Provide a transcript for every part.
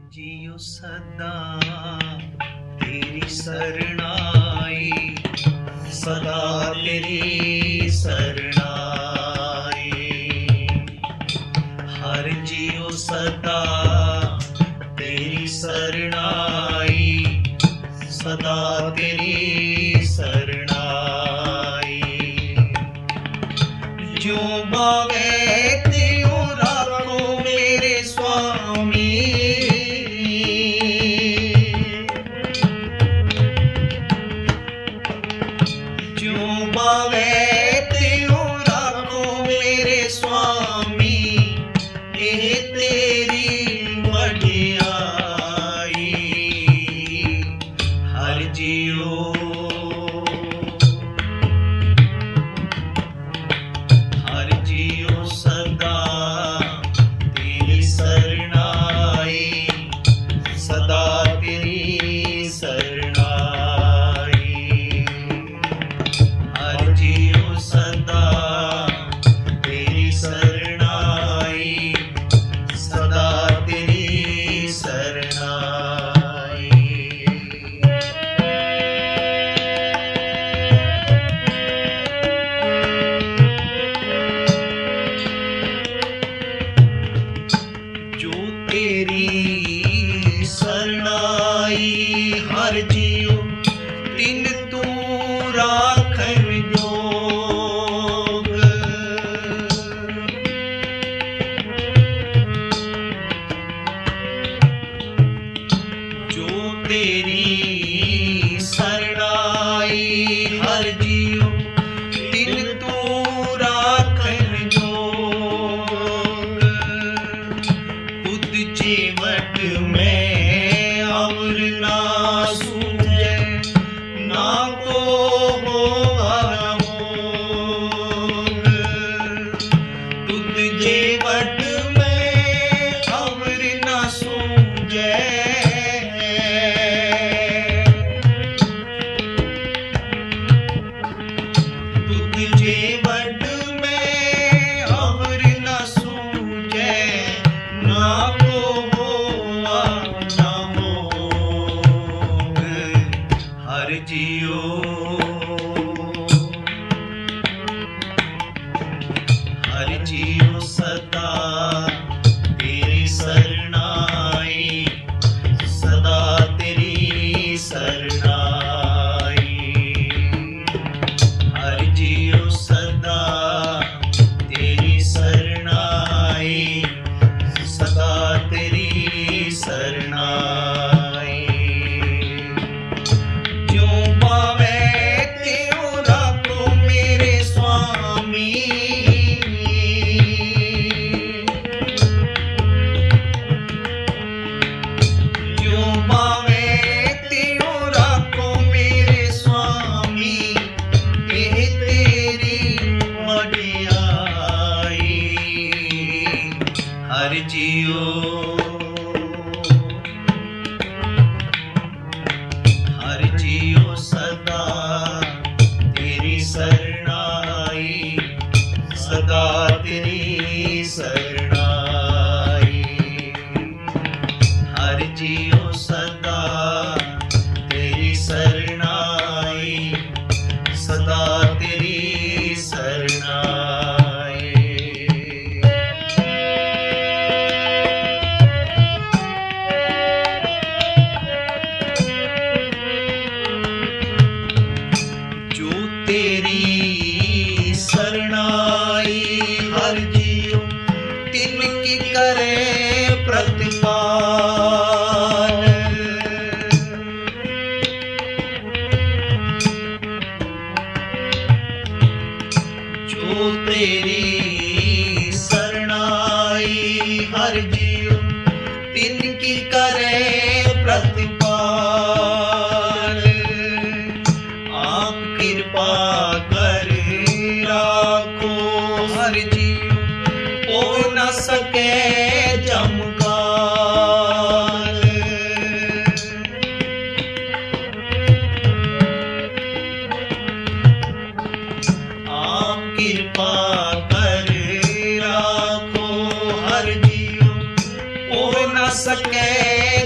जियो सदा तेरी शरणाई, सदा तेरी शरणाई। हर जियो सदा तेरी शरणाई, सदा तेरी शरणाई। जो बावे त्यों राखो मेरे स्वामी, जो बावे त्यों राखो मेरे स्वामी। ये तेरी वडियाई, हर जियो सदा तेरी शरणाई, सदा तेरी शरणाई। हर जियो सदा तेरी शरणाई, सदा तेरी शरणाई। तेरी शरणाई हर जियो तिन तू राखन जोग। जो तेरी शरणाई हर जियो तिन तू राखन जोग। जीवट में और ना सूझे ना को हो तुद जीवट में और ना सूझे। तुद जीवट में और ना सूझे ना हर जियो सदा तेरी शरणाई, सदा तेरी शरणाई। हर जियो सदा तेरी शरणाई, सदा तेरी शरणाई। जो पावे त्यों राखो मेरे स्वामी, जो पावे त्यों राखो मेरे स्वामी। ये तेरी वडियाई, हर जियो सदा तेरी शरणाई, सदा तेरी शरणाई। हर जियो सदा तेरी शरणाई, सदा तेरी शरणाई। तेरी शरणाई हर जियो तिनकी करे प्रतिपाल। जो तेरी शरणाई हर जियो तिनकी करे प्रतिपाल। आप कृपा कर राखो हर जियो हो न सके जमकाल। आप कृपा कर राखो हर जियो हो न सके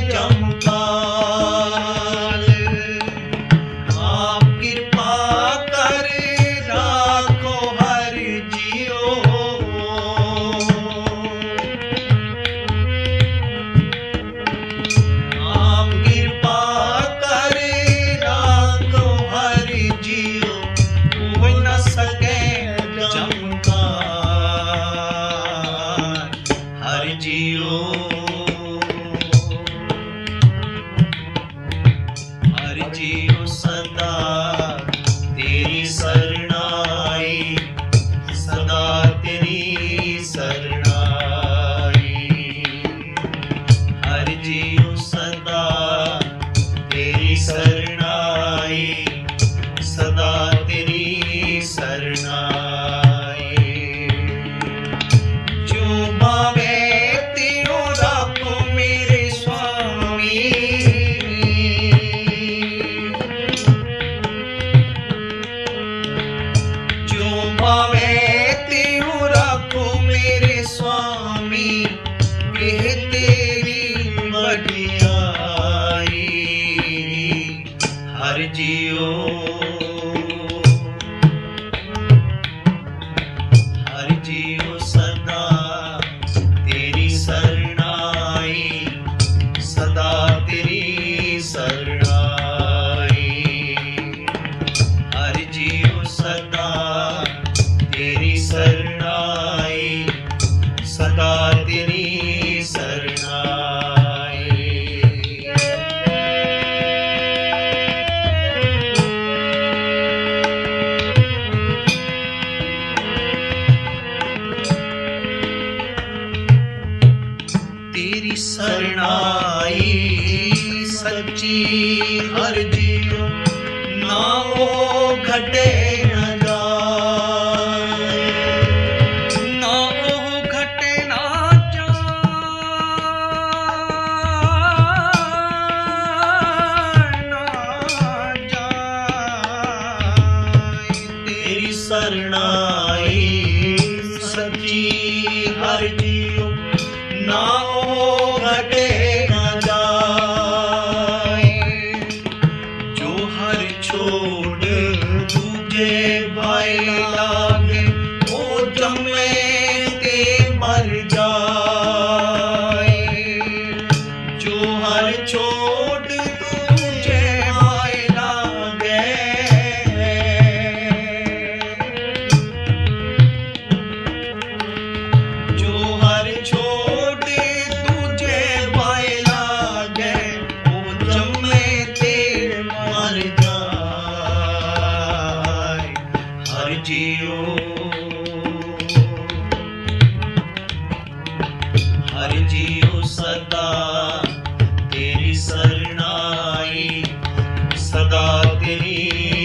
हर जियो सदा तेरी शरणाई, सदा तेरी शरणाई। जो भावे तियो राखो मेरे स्वामी, जो भावे तियो राखो मेरे स्वामी, कह तेरी बढ़ियाई। हर जियो सदा तेरी शरणाई, सदा तेरी शरणाई। हर जियो सदा तेरी शरणाई, सदा तेरी शरणाई। तेरी शरणाई सच्ची हर जियो, ना वो घटे न जाए, ना वो घटे ना जाए। तेरी शरणाई सच्ची हर जियो, ना वो घटे न जाए। जो हर छोड़ दूजे भाई लागे, वो जमे ते मर जाए। जो हर छोड़ दूजे भाई लागे, जो हर छोड़ दूजे भाई लागे, वो जमे ते मर जाए। हर जियो सदा तेरी शरणाई, सदा तेरी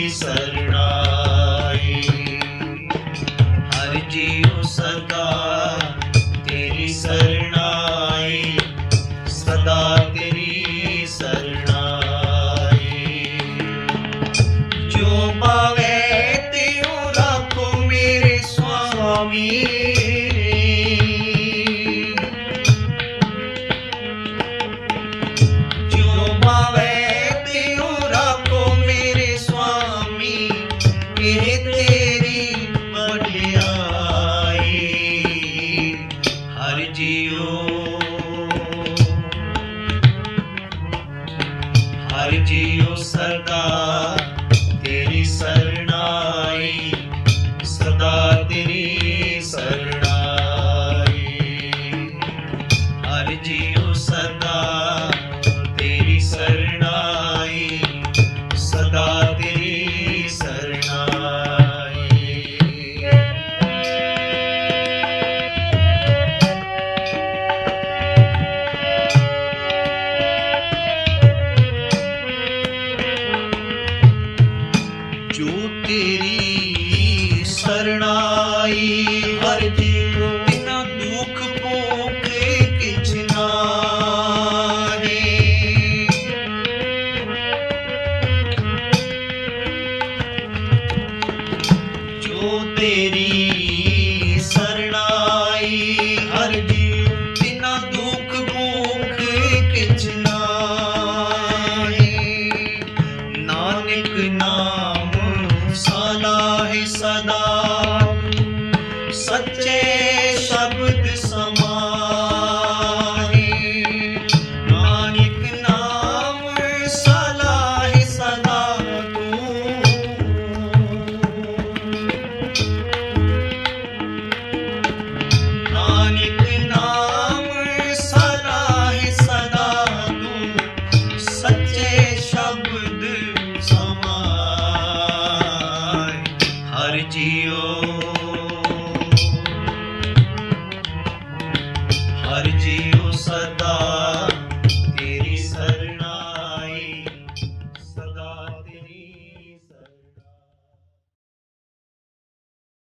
शरणाई। हर जियो सदा तेरी शरणाई, सदा तेरी शरणाई। जो पावे त्यो राखो मेरे स्वामी, जो पावे त्यो राखो मेरे स्वामी, कह तेरी बढ़ियाई। हर जियो सदा तेरी शरणाई, सदा तेरी शरणाई। हर जियो सदा